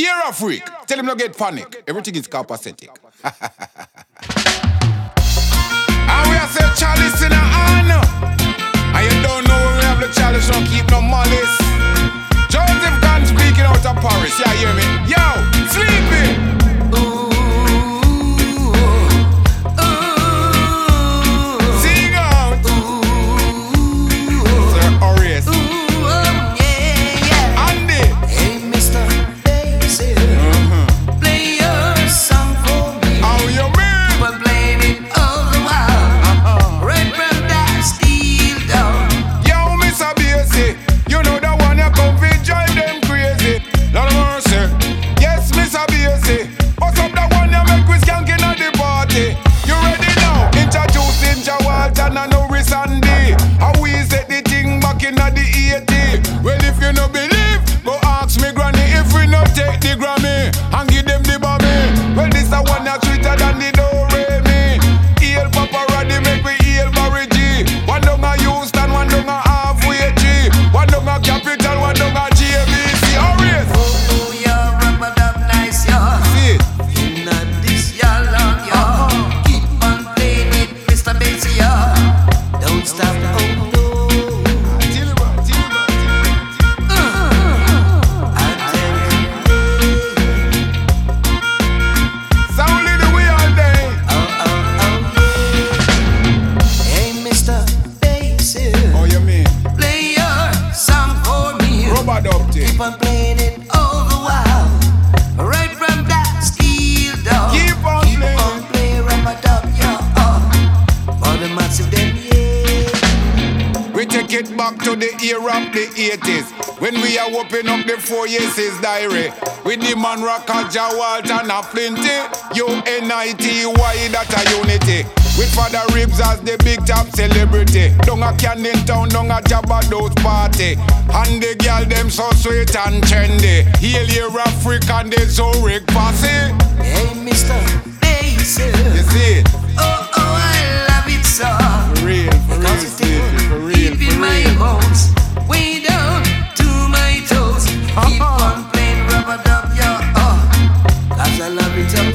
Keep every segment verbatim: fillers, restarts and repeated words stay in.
You're a freak. Tell him not get panic. Everything is copacetic. And we are saying chalice in a hand. And you don't know when we have the chalice, don't keep no malice. Joseph Gunn speaking out of Paris. Yeah, hear me? Yo, sleeping. Four years is diary with the man Rocker, Jawalt and a plenty. U N I T Y, that a unity. With Father Ribs as the big top celebrity. Down a Camden Town, down a Jabbados party. And the girl them so sweet and trendy. Hail your African, the Zurich posse. Hey, Mister Basie. You see it? Oh, oh, I love it so. For real, for real, Stevie, for real, deep in my bones, way down to my toes. Keep on playing rub-a-dub, yo, oh, cause I love it up,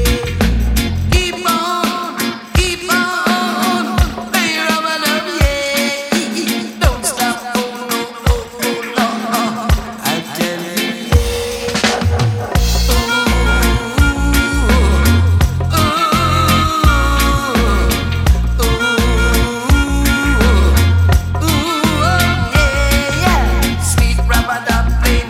yeah. Keep on, keep on, play rub-a-dub, yeah. Don't stop, oh, no, oh, oh, no, oh, I tell you, yeah. Ooh, ooh, ooh, ooh, ooh, yeah, yeah. Sweet rub-a-dub.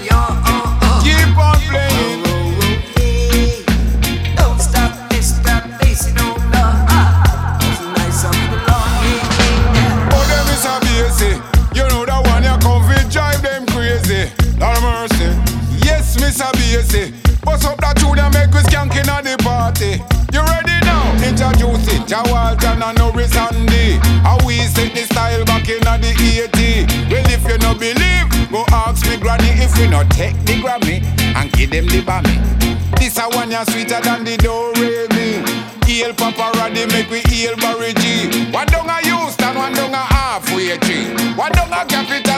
Bust up that tune and make us skanking at the party. You ready now? Introducing Jawalt and Norris Andy. How we set the style back in the eighties. Well, if you no believe, go ask me granny. If we not take the Grammy and give them the Bammy. This a one ya sweeter than the Do-Re-Mi. Hail Papa Raddy, make we hail Barry G. One down a Houston, one down a halfway tree. One down a Capital.